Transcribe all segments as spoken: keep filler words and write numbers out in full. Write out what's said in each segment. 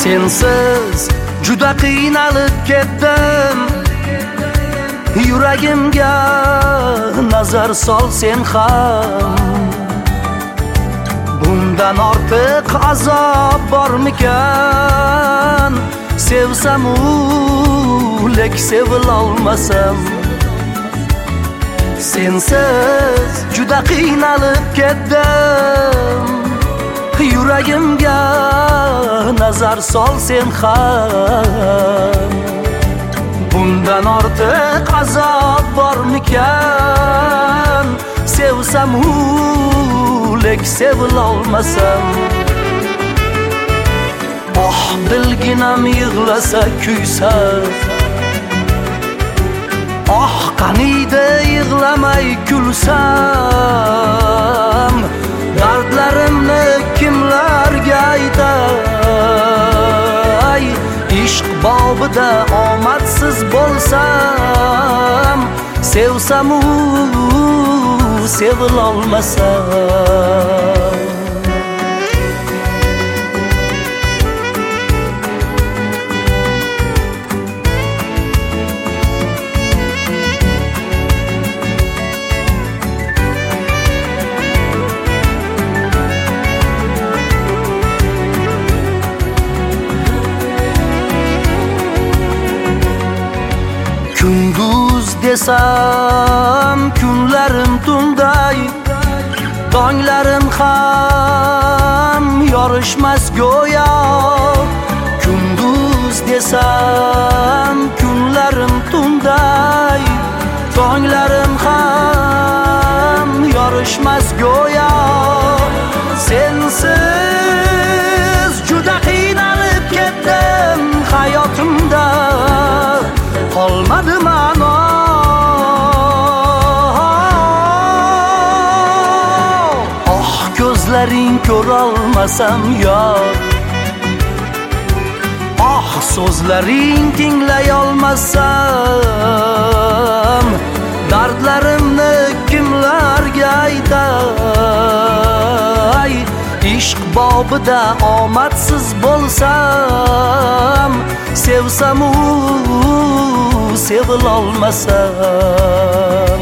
Sensiz juda qiynalib ketdim, yuragimga nazar sol sen ham. Bundan ortiq azob bormikan? Sevsam u lek sevilolmasam. Sensiz juda qiynalib ketdim, yuragimga nazar sol sen ham. Bundan ortiq azob bormikan? Sevsam u lek sevilolmasam. Oh bilginam yig'lasa kuysa, oh qaniydi yig'lamay kulsam. Dardlarimni kimlarga aytay? Ishq bobida omadsiz bo'lsam, sevsam u sevilolmasam. Kunduz desam kunlarim tunday, tonglarim ham yorishmas go'yo. Kunduz desam kunlarim tunday, tonglarim ham yorishmas go'yo. Sensiz juda qiynalib ketdim, hayotimda qolmadi ma'no. Oh ko'zlaring ko'rolmasam yor, oh so'zlaring tinglay olmasam. Dardlarimni kimlarga aytay? Ishq bobida omadsiz bo'lsam, sevsam u sevilolmasam.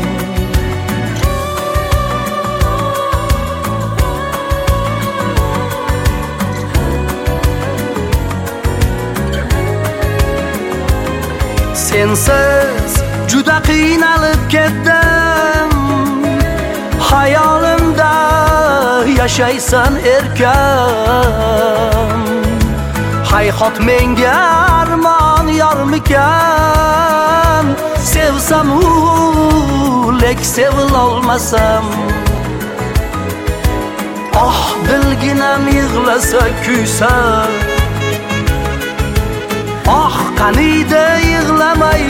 Sensiz juda qiynalib ketdim, hayolimda yashaysan erkan. Hayhot menga armon yormikan? Sevsam u lek sevilolmasam. Oh bilginam yig'lasa kuysa, oh qaniydi yig'lamay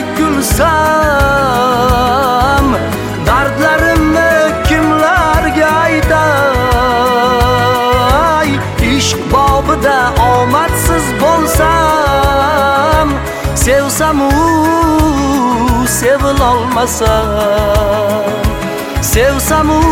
kulsam. Dardlarimni kimlarga aytay? Ishq bobida omadsiz bo'lsam, sevsam u sevilolmasam. Sevsam u